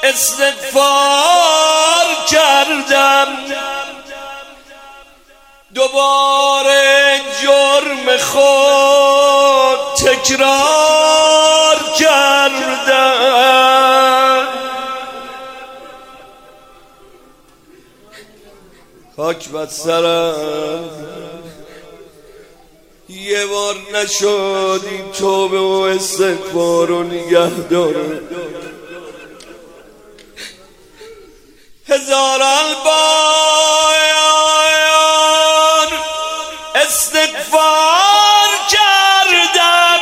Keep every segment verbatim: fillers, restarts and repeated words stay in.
استغفار کردم، دوباره جرم خود تکرار کردم. خاک بر سرم، یه بار نشد این توبه و استغفار رو نگه داره. هزاران بار استغفار کردم،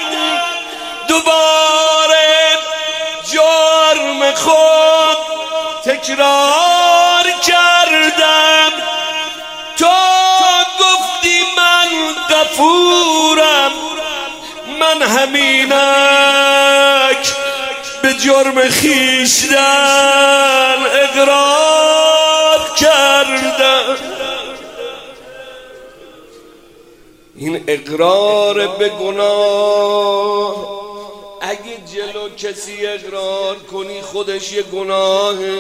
دوباره جرم خود تکرار کردم. تو گفتی من غفورم، من همینک به جرم خیشتن اقرار کردم. این اقرار به گناه، اگه جلو کسی اقرار کنی خودش یه گناهه.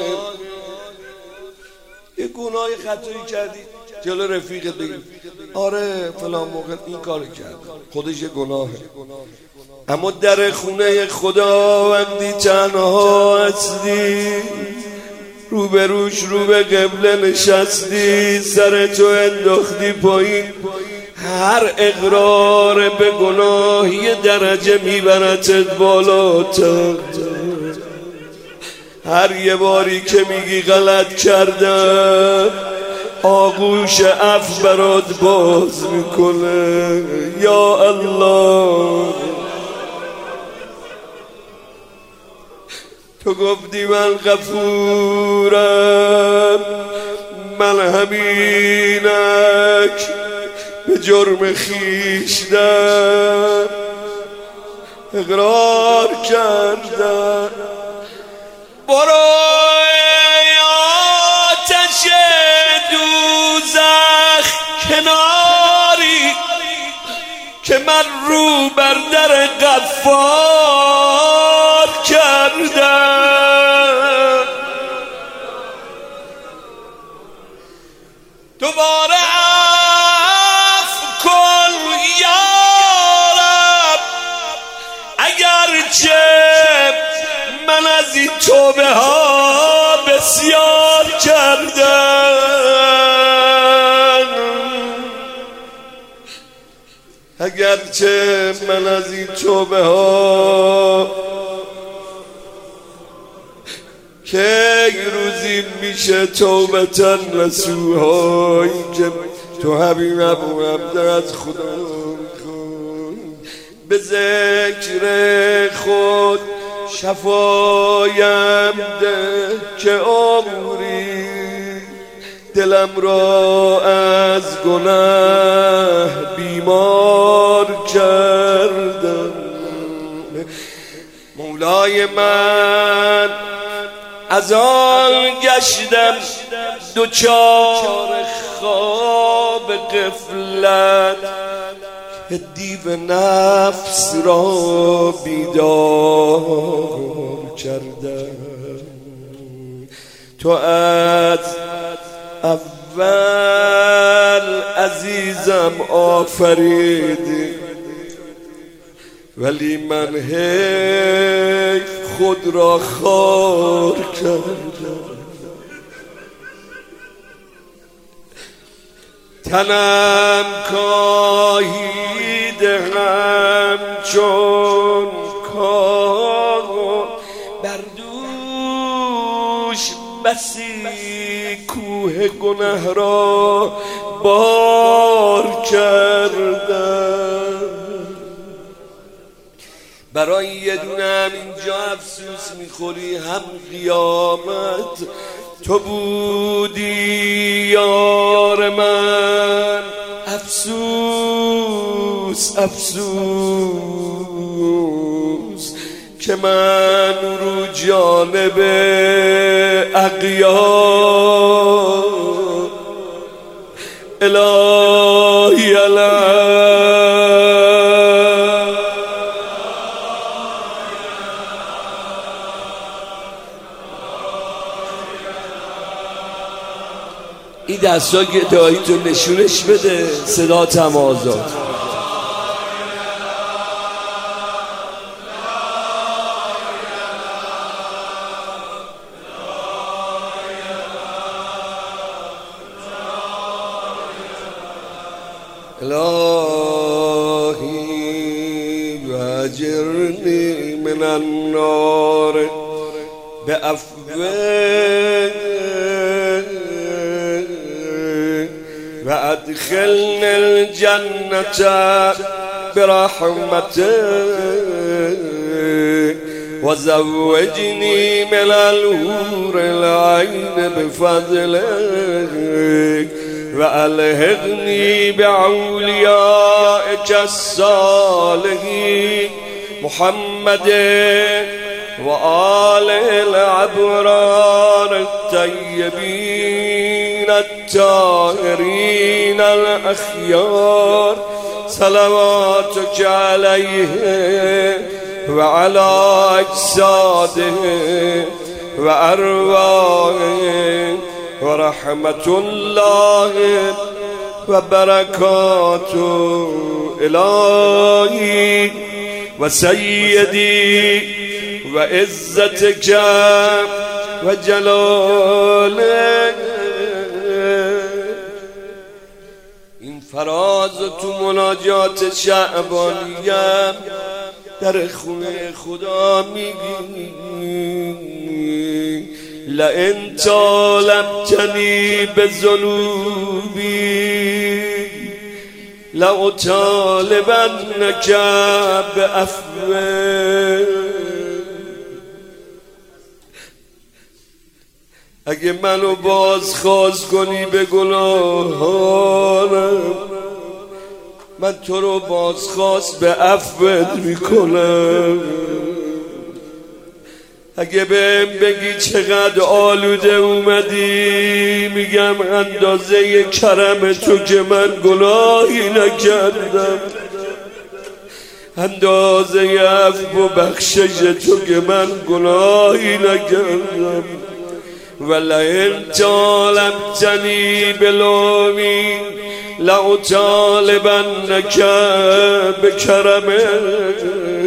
یه گناه خطایی کردی جلو رفیقت بگی آره فلان موقع این کار کرد، خودش یه گناهه. اما در خونه خداوندی تنها هستی، روبروش رو به قبله نشستی، سرتو انداختی پایین، هر اقرار به گناه یه درجه میبرتت بالاتر. هر یه باری که میگی غلط کردم، آغوش عفو برات باز میکنه. یا الله، تو گفتی من غفورم، من همینک به جرم خیشتن اقرار کردم. برو آتش دوزخ کناری که من رو بر در غفار کردم. دوباره عفو کن یا رب، اگرچه من از این توبه ها بسیار کردم، اگرچه من از این توبه ها که روزی میشه توبتن نصوحا. این که تو حبیب ابو عبد از خدا کن، به ذکر خود شفایم ده که عمری دلم را از گناه بیمار کردم. مولای من از آن گشتم دوچار خواب غفلت، دیو نفس را بیدار کردم. تو از اول عزیزم آفریدی، ولی من حیف خود را خار کردم. تنم کاهیده همچون کاه، بر دوش بسی کوه گنه را بار کردم. برای یه دونه هم اینجا افسوس میخوری، هم قیامت تو بودی یار من. افسوس افسوس که من رو جانب اغیار الهی الهی این دستا گدایی تو نشونش بده، صدا تمازاد. الهی واجرنی من النار بعفوه و ادخلنا الجنة برحمته و زوجنی من الحور العین بفضلك و الحقنی باولیائک الصالحین محمد و آل الابرار الطیبین الطاهرین الاخیار صلواتک علیه و علی اجساده و ارواحه و رحمت الله و برکاته. الهی و سیدی و عزتک و جلالک. این فراز تو مناجات شعبانیم در خونه خدا میگی لئن طالبتنی بذنوبی لأطالبنک بعفوه. اگه منو بازخواست کنی به گناهانم، من تو رو بازخواست به عفوت میکنم. اگه بهم بگی چقدر آلوده اومدی، میگم اندازه کرم تو که من گناهی نکردم، اندازه عفو و بخشش تو که من گناهی نکردم. ولئن طالبتنی بلومی لأطالبنک بکرمک.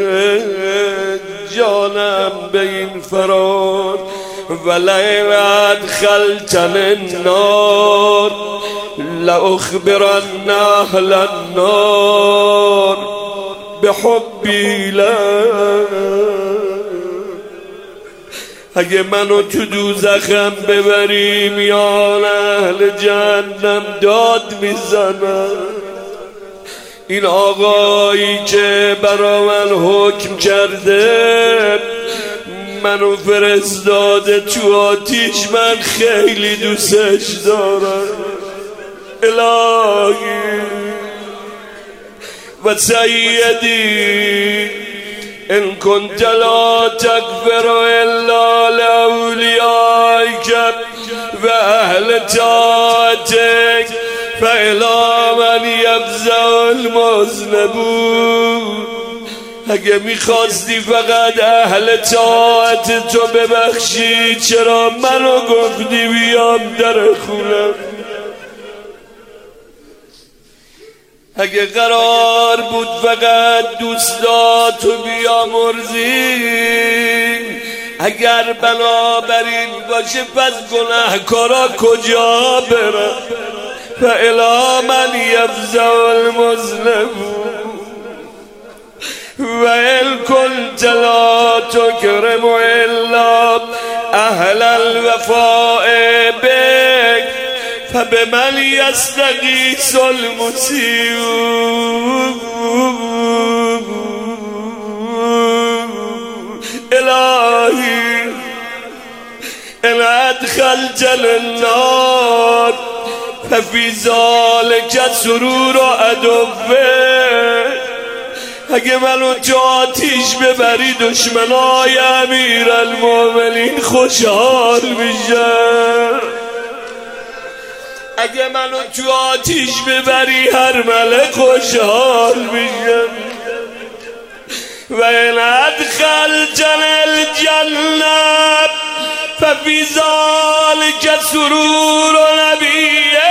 جانم به این فرار ولئن ادخلتنی النار لأخبرن اهل النار بحبی لک. اگه منو تو دوزخم ببری میان اهل جهنم داد میزنم. این آقایی که برا من حکم کرده منو فرستاده تو آتیش، من خیلی دوستش دارم. الهی و سیدی ان كنت لا تغفر الا لاولیائک و اهل طاعتک فإلی من یفزع المذنبون. اگه میخواستی فقط اهل طاعت تو ببخشی، چرا منو گفتی بیام در خونم؟ اگه قرار بود فقط دوستاتو بیامرزی، اگر بنابراین باشه پس گناهکارا کجا برن؟ فإلی من یفزع المذنبون و ان کنت لا تکرم الا اهل الوفاء بک فبمن یستغیث المسیء. الهی ان ادخلتنی النار ففی ذلک سرور عدوه. اگه منو تو آتیش ببری دشمنای امیر المؤمنین خوشحال میشن. اگه منو تو آتیش ببری هر ملک خوشحال میشن. و این ادخلتنی الجنة ففی ذلک سرور نبیه.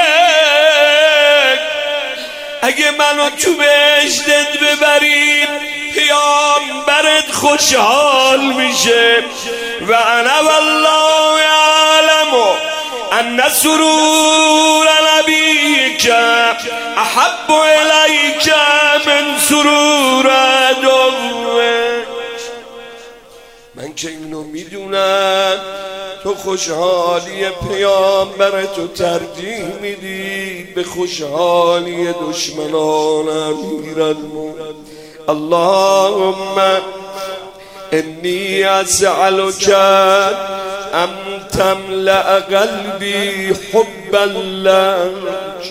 منو تو بهشتت ببرید پیامبرت خوشحال میشه. و انا والله اعلم ان سرور نبیک احب الیک من سرور عدوک. من که اینو میدونم تو خوشحالی پیامبرتو ترجیح میدی به خوشحالی دشمنان امیرالمومنین. اللهم انی اسألک ان تملأ قلبی حبا لک.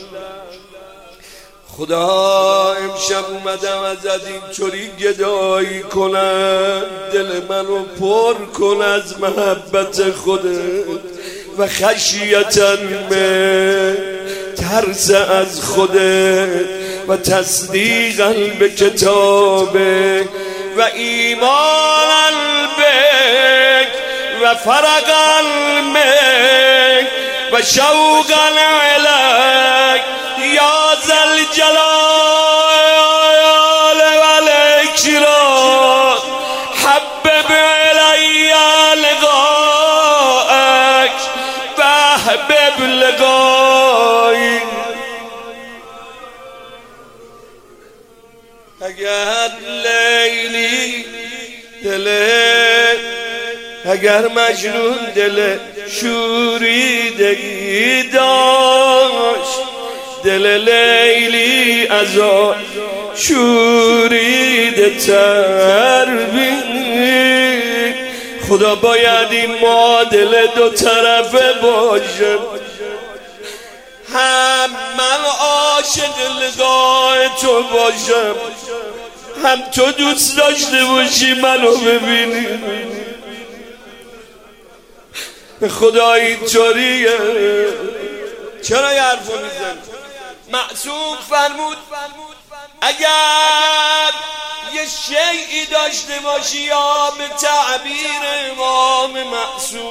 خدا امشب اومدم ازت اینطوری گدایی کنم دل منو پر کن از محبت خودت و خشیتن من، ترس از خودت و تصدیقا به کتابک و ایمانا بک و فرقا منک و شوقا الیک یا ذا الجلال والاکرام. حبب الی لقاءک و احبب لقایی. اگر لیلی دل، اگر مجنون دل شوریدگی داشت، دل لیلی از آن شوریده تر بین. خدا باید این معادله دو طرفه باشه، هم من عاشق لقای تو باشم، هم تو دوست داشته باشی منو ببینی. به خدا اینطوریه. چرا یه حرفو میزن؟ معصوم فرمود اگر یه شیعی داشته باشی یا به تعبیر امام معصوم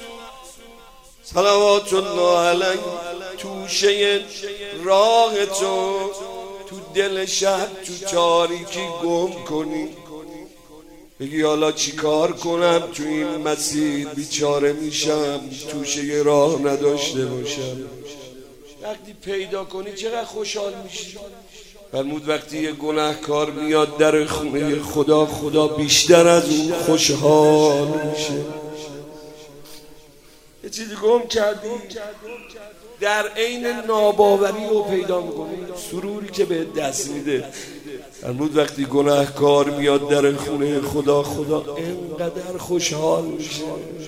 صلوات الله علیه توشه راه تو تو دل شب تو تاریکی گم کنی، بگی حالا چی کار کنم تو این مسیر بیچاره میشم، توشه راه نداشته باشم. وقتی پیدا کنی چقدر خوشحال میشی. فرمود وقتی یه گناهکار میاد در خونه خدا، خدا بیشتر از اون خوشحال میشه. یه چیزی گم کردی در عین ناباوری رو پیدا میکنی، سروری که به دست میده. فرمود وقتی گناهکار میاد در خونه خدا، خدا اینقدر خوشحال میشه،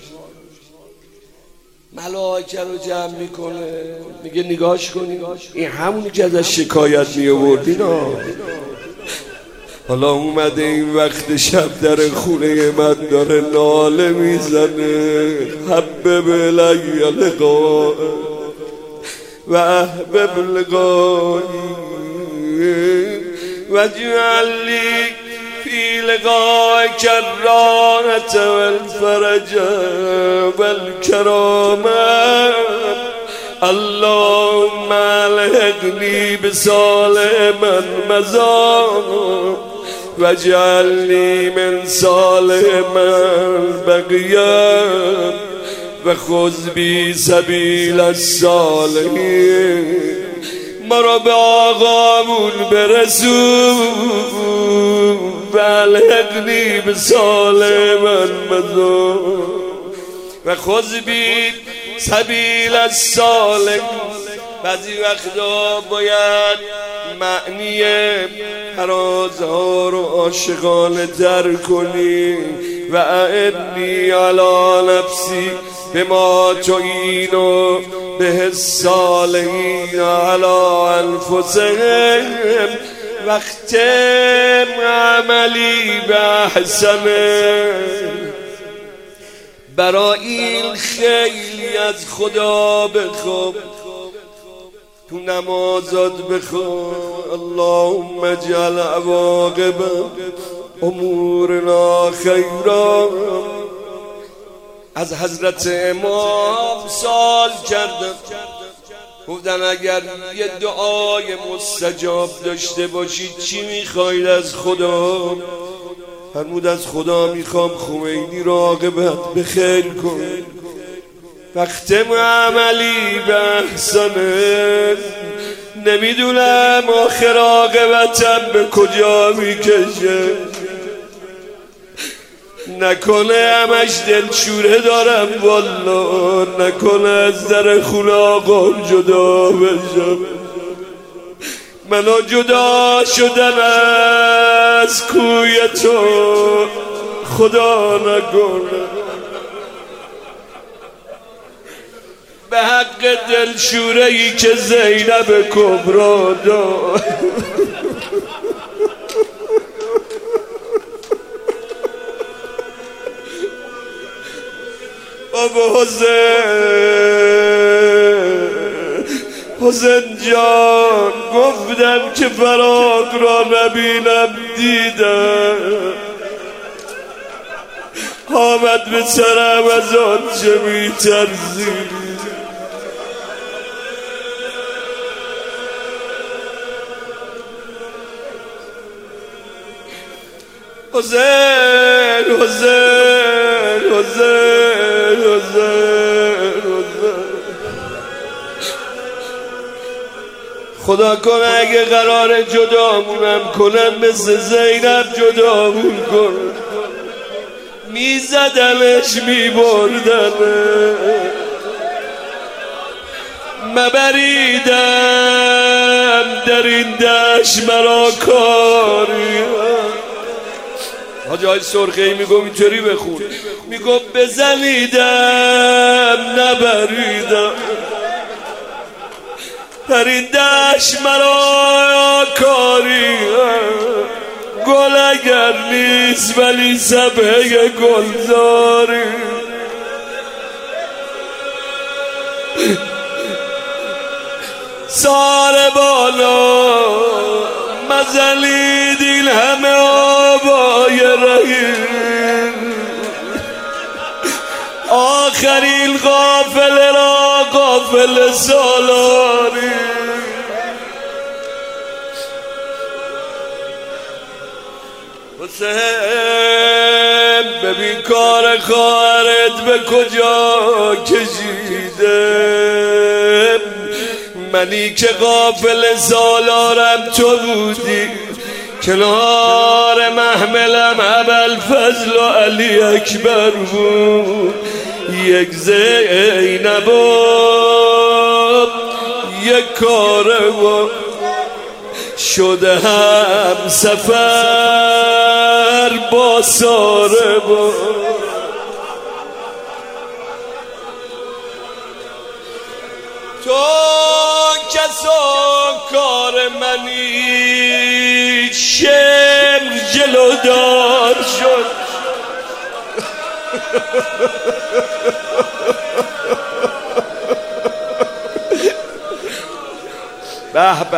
ملائکه رو جمع میکنه، میگه نگاش کنی این همونی که ازش شکایت میآوردین ها، حالا اومده این وقت شب در خونه من داره ناله میزنه. حبب الی لقاء و احبب لقایی و اجعل لی فی لقائک الراحة والفرج والکرامة. اللهم الحقنی بصالح من مضی واجعلنی من صالح من بقی و خذ بی سبیل الصالحین. ما را به آقامون برسون و الحقنی بصالح من مضی و خذ بی سبیل الصالحین. بعضی وقتا باید معنی فرازها رو عاشقانه در کنی. و اعنی علی نفسی بما تعین به الصالحین علی انفسهم واختم عملی باحسنه. برای این خیلی از خدا بخواه، تو نمازات بخواه اللهم اجعل عواقب امورنا خیرا. از حضرت امام سوال کردم گفتن اگر یه دعای مستجاب داشته باشید چی میخواید از خدا؟ فرمود از خدا میخوام خمینی را عاقبت بخیر کن. وقتم عملی به احسانه، نمیدونم آخر عاقبتم به کجا میکشه. نکنه همش دلشوره دارم والا، نکنه از در خونه آقام جدا بشم. منو جدا شدن از کوی تو خدا نکنه. به حق دلشوره ای که زینب کبرا داد. بابا حسین، حسین جان گفتم که فراق را نبینم دیدم. آمد به سرم از آنچه می ترزی. حسین حسین حسین حسین حسین خدا کنه اگه قرار جدامونم کنم مثل زینب جدامون کن. میزدمش میبردم مبریدم در این دشت مرا کاری. حاجی های سرخه‌ای میگم اینطوری بخون، میگم بزنیدم نبریدم در این دشت مرا کاری. گل اگر نیست ولی سبه گلزاری. سار بالا مزلید این همه آبای رهین. آخرین غافل را غافل سالاری. حسین ببین کار خواهرت به کجا کشیده. منی که غافل سالارم تو بودی، کنار محملم ابوالفضل و علی اکبر بود. یک زینب و یک کاروان شده هم سفر با ساره با. تو کسا کار منی شمر جلودار شد. به به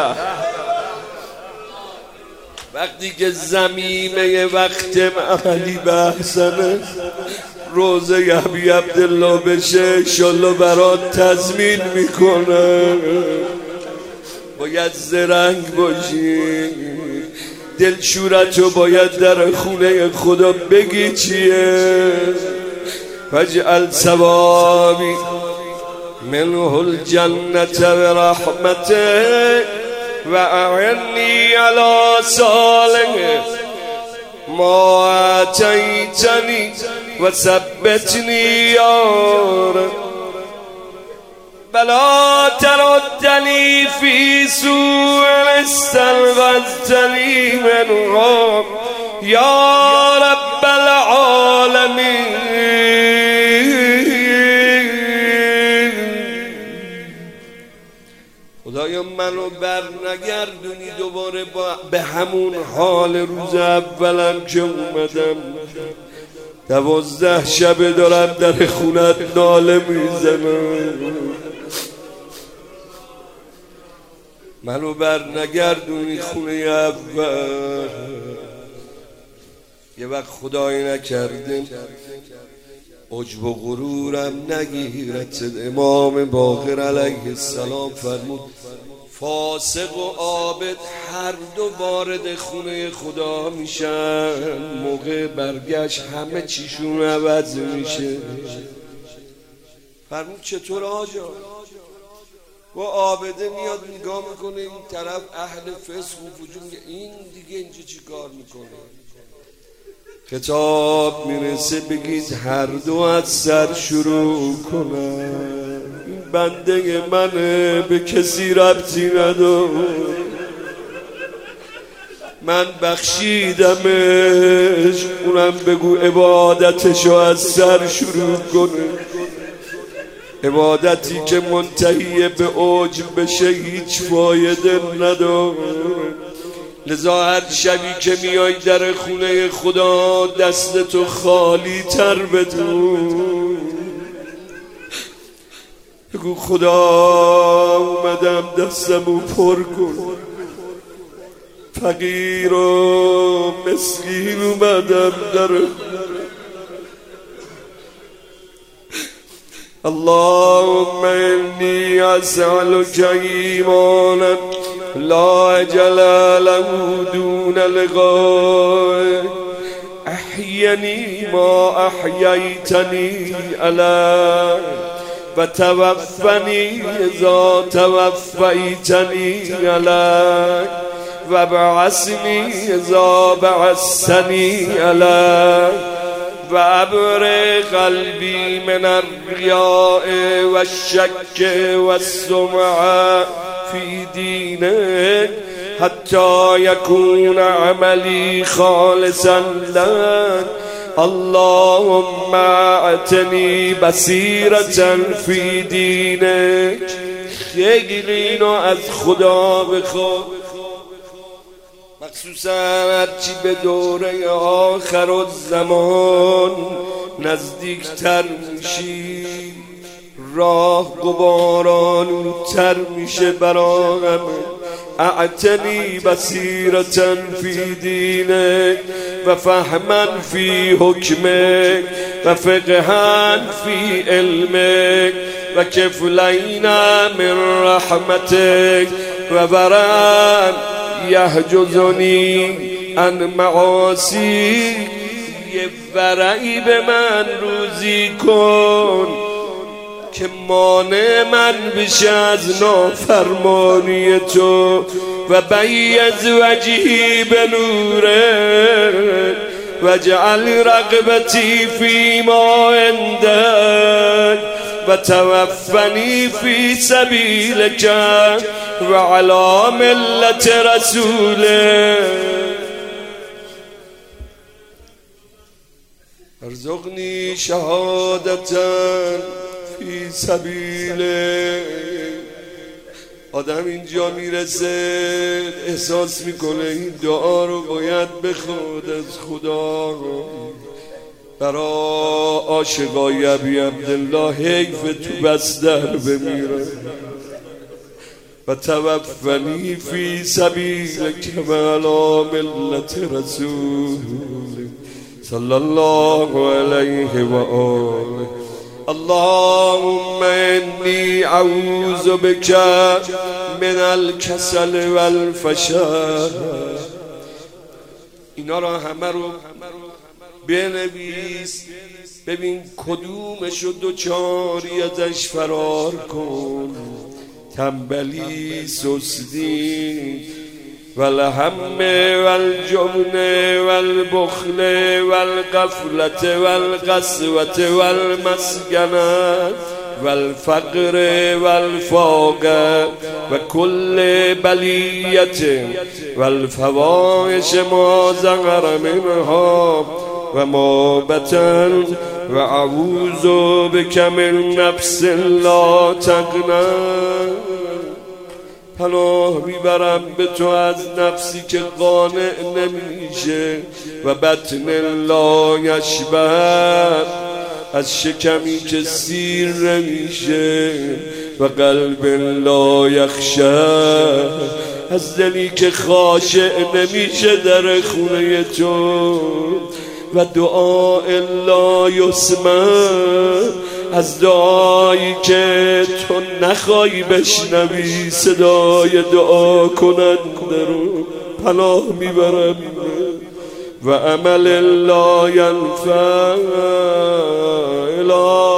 وقتی که زمینه وقت عملی بحثنه روزه ابی عبدالله بشه انشالله برات تضمین میکنه. باید زرنگ باشی، دلشورتو باید در خونه خدا بگی چیه. فجعل ثوابی منه الجنة و رحمته و اعنی علی صالح ما اتیتنی و ثبتنی یا رب. بلا تردنی فی سوء استنقذتنی منها یا رب العالمین. خدایا منو بر نگردونی دوباره با به همون حال روز اولم که اومدم. دوازده شبه دارم در خونت ناله میزنم. منو بر نگردونی خونه اول. یه وقت خدایی نکرده عجب و غرورم نگیرد. امام باقر علیه السلام فرمود فاسق و عابد هر دو وارد خونه خدا میشن، موقع برگشت همه چیشون عوض میشه. فرمود چطور آجا؟ و عابده میاد نگاه میکنه این طرف اهل فسق و فجور، میگه این دیگه اینجا چی کار میکنه؟ خطاب میرسه بگید هر دو از سر شروع کنن. این بنده منه، به کسی ربطی نداره، من بخشیدمش، اونم بگو عبادتشو از سر شروع کنه. عبادتی که منتهی به عجب بشه هیچ فایده نداره. لذا هر شبی که میای در خونه خدا دستتو خالی تر بدون، بگو خدا اومدم دستمو پر کن، فقیر و مسکین اومدم در اللهم انی اسألک ایمانا لا اجل له دون لقاء، احینی ما احییتنی علیه و توفنی اذا توفیتنی علیه و بعثنی اذا بعثتنی علیه و ابر قلبی من الریاء و الشک و السمع فی دینک حتی یکون عملی خالصا لک. اللهم اعطنی بصیرة فی دینک. خیلی اینو از خدا بخواه، مخصوصا هرچی به دوره آخر الزمان نزدیکتر میشی، راه غبارآلودتر میشه براهم. اعطنی بصیرة فی دینک و فهما فی حکمک و فقها فی علمک و کفلین من رحمتک و برن یحجزنی عن معاصی. یه ورعی به من روزی کن که مانع من بشه از نافرمانی تو، و بیض وجهی به نوره و جعل رغبتی فی ما عندک و توفنی فی سبیلک و علی ملت رسوله. ارزقنی شهادتا فی سبیله. آدم اینجا میرسه احساس میکنه این دعا رو باید بخواد از خدا. برا عاشقای ابی عبدالله حیف تو بستر بمیره. و توفنی فی سبیلک و علی ملت رسول صلی الله علیه و آله. اللهم انی اعوذ بک من الکسل والفشل. اینا را همه رو بنویس، ببین کدومشو دوچاری ازش فرار کن. تنبلی، سستی، والهم والجبن والبخل والغفلة والقسوة والمسكنة والفقر والفاقة وكل بلية والفواحش ما ظهر منها وما بطن وأعوذ بك من نفس لا تغنى. پناه میبرم به تو از نفسی که قانع نمیشه و بطن لا یشبع، از شکمی که سیر نمیشه و قلب لا یخشع، از دلی که خاشع نمیشه در خونه تو و دعا لا یسمع، از دعایی که تو نخوای بشنوی صدای دعا کننده رو پناه میبرم. و عمل لا ینفع،